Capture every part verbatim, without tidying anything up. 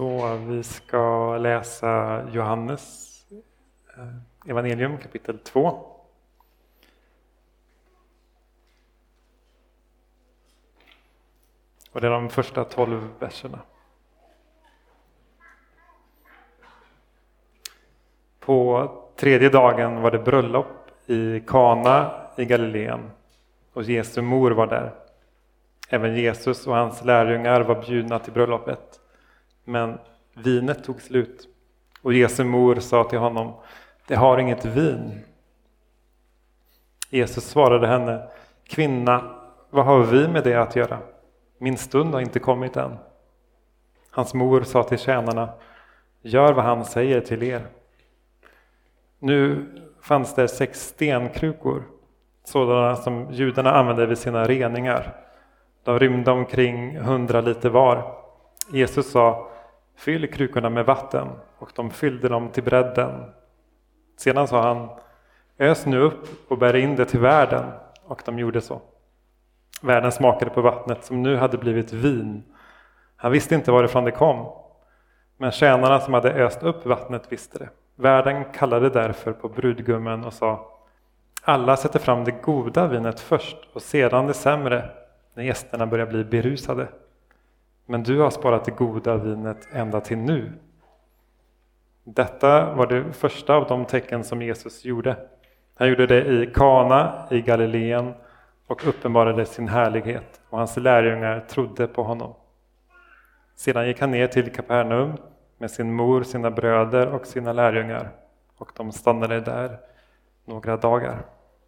Så vi ska läsa Johannes evangelium kapitel två. Och det är de första tolv verserna. På tredje dagen var det bröllop i Kana i Galileen och Jesu mor var där. Även Jesus och hans lärjungar var bjudna till bröllopet. Men vinet tog slut och Jesu mor sa till honom: "Det har inget vin." Jesus svarade henne: "Kvinna, vad har vi med det att göra? Min stund har inte kommit än." Hans mor sa till tjänarna: "Gör vad han säger till er." Nu fanns det sex stenkrukor, sådana som judarna använde vid sina reningar. De rymde omkring hundra liter var. Jesus sa: "Fyll krukorna med vatten", och de fyllde dem till bredden. Sedan sa han: "Ös nu upp och bär in det till världen", och de gjorde så. Värden smakade på vattnet som nu hade blivit vin. Han visste inte varifrån det kom, men tjänarna som hade öst upp vattnet visste det. Värden kallade därför på brudgummen och sa: "Alla sätter fram det goda vinet först och sedan det sämre, när gästerna börjar bli berusade. Men du har sparat det goda vinet ända till nu." Detta var det första av de tecken som Jesus gjorde. Han gjorde det i Kana i Galileen och uppenbarade sin härlighet, och hans lärjungar trodde på honom. Sedan gick han ner till Kapernaum med sin mor, sina bröder och sina lärjungar, och de stannade där några dagar.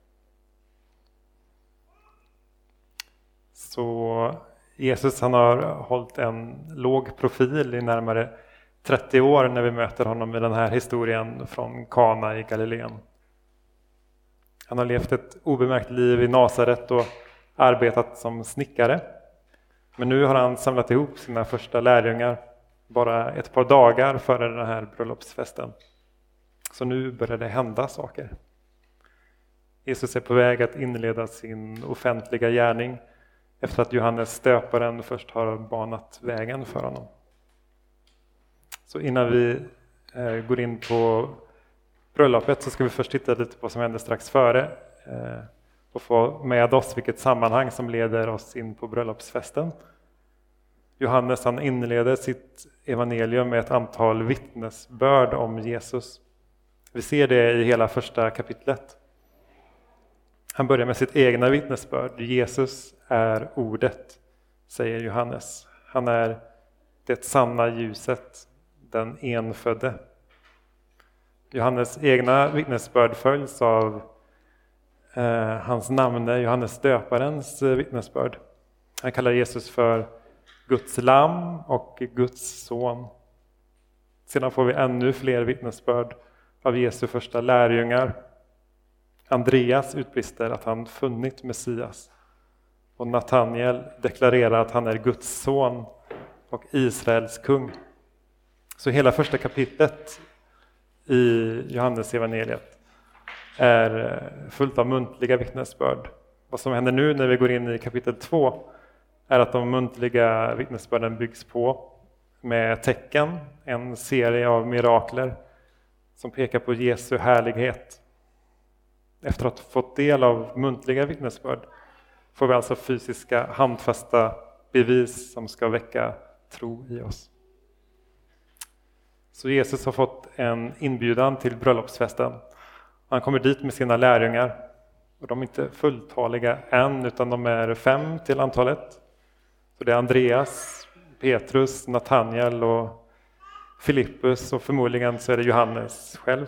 Så Jesus, han har hållit en låg profil i närmare trettio år när vi möter honom i den här historien från Kana i Galileen. Han har levt ett obemärkt liv i Nasaret och arbetat som snickare. Men nu har han samlat ihop sina första lärjungar bara ett par dagar före den här bröllopsfesten. Så nu börjar det hända saker. Jesus är på väg att inleda sin offentliga gärning efter att Johannes döparen först har banat vägen för honom. Så innan vi eh, går in på bröllopet så ska vi först titta lite på vad som hände strax före eh, och få med oss vilket sammanhang som leder oss in på bröllopsfesten. Johannes, han inleder sitt evangelium med ett antal vittnesbörd om Jesus. Vi ser det i hela första kapitlet. Han börjar med sitt egna vittnesbörd. Jesus är ordet, säger Johannes. Han är det sanna ljuset, den enfödde. Johannes egna vittnesbörd följs av eh, hans namne, Johannes döparens vittnesbörd. Han kallar Jesus för Guds lamm och Guds son. Sedan får vi ännu fler vittnesbörd av Jesu första lärjungar. Andreas utbrister att han funnit Messias. Och Natanael deklarerar att han är Guds son och Israels kung. Så hela första kapitlet i Johannes evangeliet är fullt av muntliga vittnesbörd. Vad som händer nu när vi går in i kapitel två är att de muntliga vittnesbörden byggs på med tecken, en serie av mirakler som pekar på Jesu härlighet. Efter att ha fått del av muntliga vittnesbörd får vi alltså fysiska handfasta bevis som ska väcka tro i oss. Så Jesus har fått en inbjudan till bröllopsfesten. Han kommer dit med sina lärjungar. Och de är inte fulltaliga än, utan de är fem till antalet. Så det är Andreas, Petrus, Natanael och Filippus, och förmodligen så är det Johannes själv.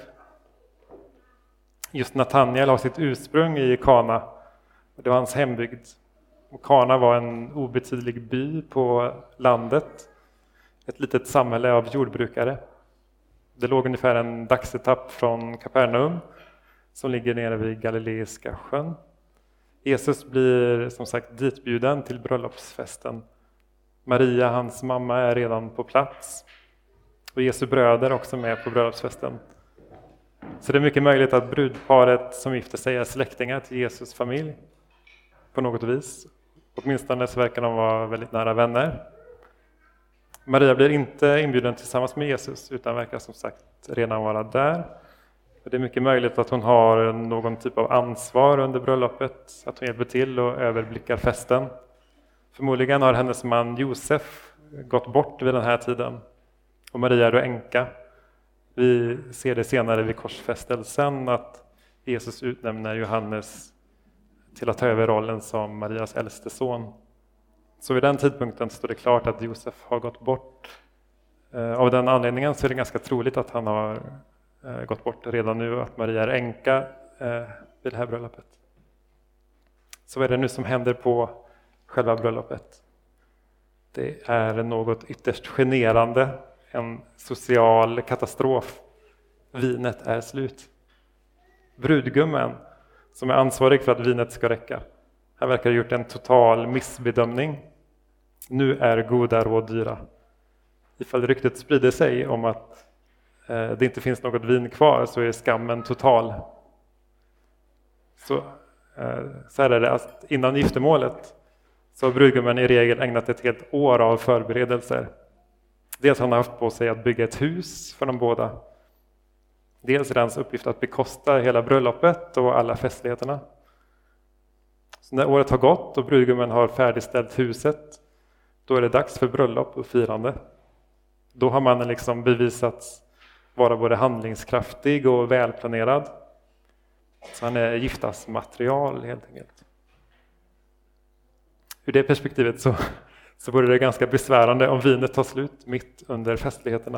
Just Natanael har sitt ursprung i Kana. Det var hans hembygd. Och Kana var en obetydlig by på landet. Ett litet samhälle av jordbrukare. Det låg ungefär en dagsetapp från Kapernaum som ligger nere vid Galileiska sjön. Jesus blir som sagt ditbjuden till bröllopsfesten. Maria, hans mamma, är redan på plats. Och Jesu bröder är också med på bröllopsfesten. Så det är mycket möjligt att brudparet som gifter sig är släktingar till Jesus familj på något vis. Åtminstone så verkar de vara väldigt nära vänner. Maria blir inte inbjuden tillsammans med Jesus utan verkar som sagt redan vara där. Det är mycket möjligt att hon har någon typ av ansvar under bröllopet, att hon hjälper till och överblickar festen. Förmodligen har hennes man Josef gått bort vid den här tiden och Maria är då änka. Vi ser det senare vid korsfästelsen att Jesus utnämner Johannes till att ta över rollen som Marias äldste son. Så vid den tidpunkten står det klart att Josef har gått bort. Av den anledningen så är det ganska troligt att han har gått bort redan nu och att Maria är änka vid det här bröllopet. Så vad är det nu som händer på själva bröllopet? Det är något ytterst generande, en social katastrof. Vinet är slut. Brudgummen som är ansvarig för att vinet ska räcka, han verkar ha gjort en total missbedömning. Nu är goda råd dyra. Ifall ryktet sprider sig om att eh, det inte finns något vin kvar så är skammen total. Så, eh, så här är det, att innan giftermålet så har brudgummen i regel ägnat ett helt år av förberedelser. Dels har han haft på sig att bygga ett hus för de båda. Dels är det hans uppgift att bekosta hela bröllopet och alla festligheterna. Så när året har gått och brudgummen har färdigställt huset, då är det dags för bröllop och firande. Då har mannen liksom bevisats vara både handlingskraftig och välplanerad. Så han är giftasmaterial helt enkelt. Ur det perspektivet så, så vore det ganska besvärande om vinet tar slut mitt under festligheterna.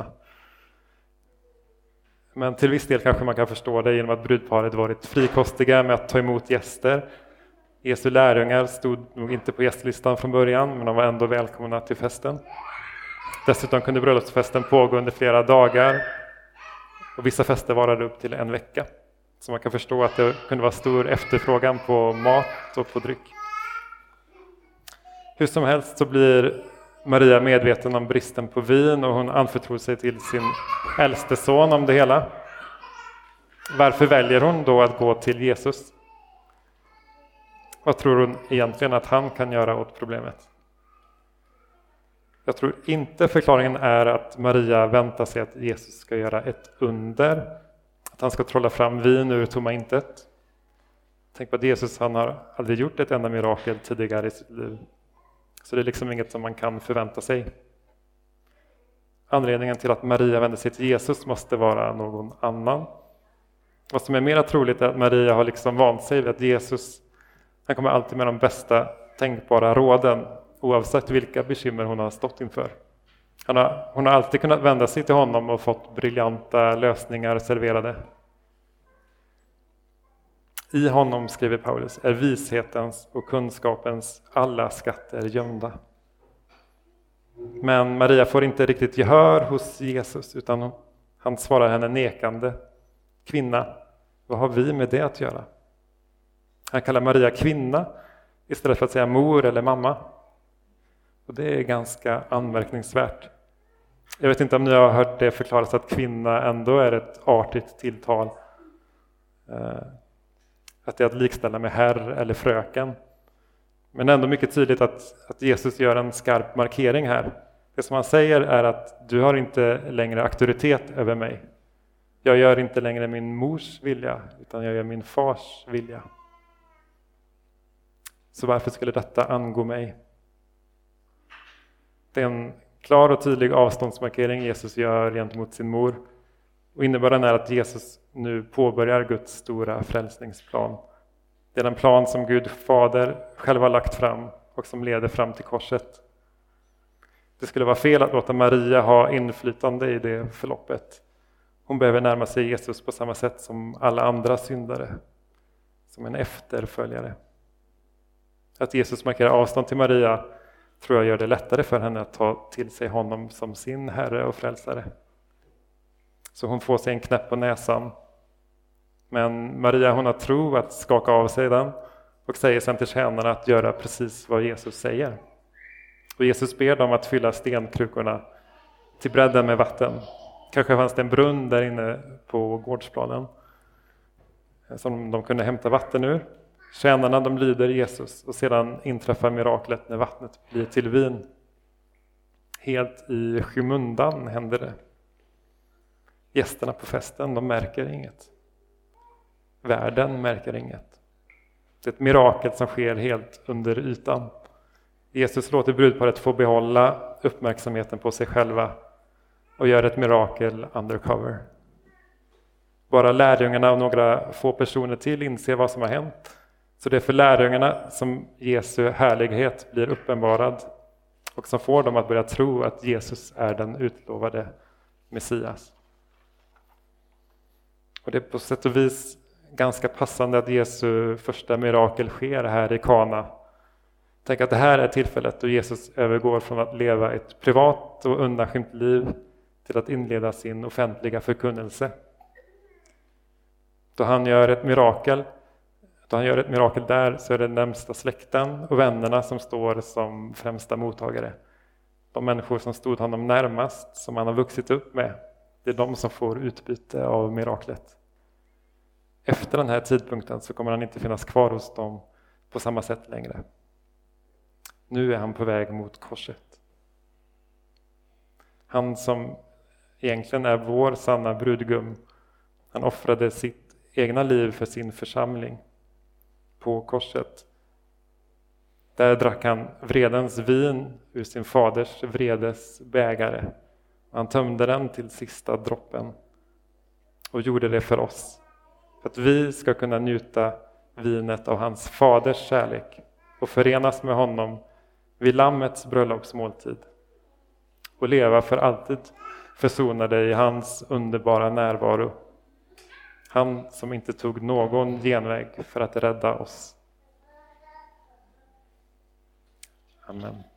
Men till viss del kanske man kan förstå det genom att brudparet varit frikostiga med att ta emot gäster. Jesu lärjungar stod nog inte på gästlistan från början, men de var ändå välkomna till festen. Dessutom kunde bröllopsfesten pågå under flera dagar och vissa fester varade upp till en vecka. Så man kan förstå att det kunde vara stor efterfrågan på mat och på dryck. Hur som helst så blir Maria medveten om bristen på vin och hon anförtror sig till sin äldste son om det hela. Varför väljer hon då att gå till Jesus? Vad tror hon egentligen att han kan göra åt problemet? Jag tror inte förklaringen är att Maria väntar sig att Jesus ska göra ett under. Att han ska trolla fram vin ur tomma intet. Tänk på att Jesus, han har aldrig gjort ett enda mirakel tidigare i sitt liv. Så det är liksom inget som man kan förvänta sig. Anledningen till att Maria vänder sig till Jesus måste vara någon annan. Vad som är mer troligt är att Maria har liksom vant sig vid att Jesus, han kommer alltid med de bästa tänkbara råden, oavsett vilka bekymmer hon har stått inför. Han har, hon har alltid kunnat vända sig till honom och fått briljanta lösningar serverade. I honom, skriver Paulus, är vishetens och kunskapens alla skatter gömda. Men Maria får inte riktigt gehör hos Jesus, utan han svarar henne nekande. Kvinna, vad har vi med det att göra? Han kallar Maria kvinna istället för att säga mor eller mamma. Och det är ganska anmärkningsvärt. Jag vet inte om ni har hört det förklaras att kvinna ändå är ett artigt tilltal. Att det är att likställa med herr eller fröken. Men ändå mycket tydligt att, att Jesus gör en skarp markering här. Det som han säger är att du har inte längre auktoritet över mig. Jag gör inte längre min mors vilja, utan jag gör min fars vilja. Så varför skulle detta angå mig? Det är en klar och tydlig avståndsmarkering Jesus gör gentemot sin mor. Och innebörden är att Jesus nu påbörjar Guds stora frälsningsplan. Det är den plan som Gud fader själv har lagt fram och som leder fram till korset. Det skulle vara fel att låta Maria ha inflytande i det förloppet. Hon behöver närma sig Jesus på samma sätt som alla andra syndare. Som en efterföljare. Att Jesus markerar avstånd till Maria tror jag gör det lättare för henne att ta till sig honom som sin herre och frälsare. Så hon får sig en knäpp på näsan. Men Maria, hon har tro att skaka av sig den och säger sen till tjänarna att göra precis vad Jesus säger. Och Jesus ber dem att fylla stenkrukorna till bredden med vatten. Kanske fanns det en brunn där inne på gårdsplanen som de kunde hämta vatten ur. Tjänarna, de lyder Jesus och sedan inträffar miraklet när vattnet blir till vin. helt i skymundan händer det. Gästerna på festen, de märker inget. Världen märker inget. Det är ett mirakel som sker helt under ytan. Jesus låter brudparet få behålla uppmärksamheten på sig själva och gör ett mirakel undercover. Bara lärjungarna och några få personer till inser vad som har hänt. Så det är för lärjungarna som Jesu härlighet blir uppenbarad och som får dem att börja tro att Jesus är den utlovade Messias. Och det är på sätt och vis ganska passande att Jesu första mirakel sker här i Kana. Tänk att det här är tillfället då Jesus övergår från att leva ett privat och undanskymt liv till att inleda sin offentliga förkunnelse. Då han gör ett mirakel, då han gör ett mirakel där så är det närmsta släkten och vännerna som står som främsta mottagare. De människor som stod honom närmast, som han har vuxit upp med, det är de som får utbyte av miraklet. Efter den här tidpunkten så kommer han inte finnas kvar hos dem på samma sätt längre. Nu är han på väg mot korset. Han som egentligen är vår sanna brudgum, han offrade sitt egna liv för sin församling på korset. Där drack han vredens vin ur sin faders vredes bägare. Han tömde den till sista droppen och gjorde det för oss. För att vi ska kunna njuta vinet av hans faders kärlek och förenas med honom vid lammets bröllopsmåltid och leva för alltid försonade i hans underbara närvaro. Han som inte tog någon genväg för att rädda oss. Amen.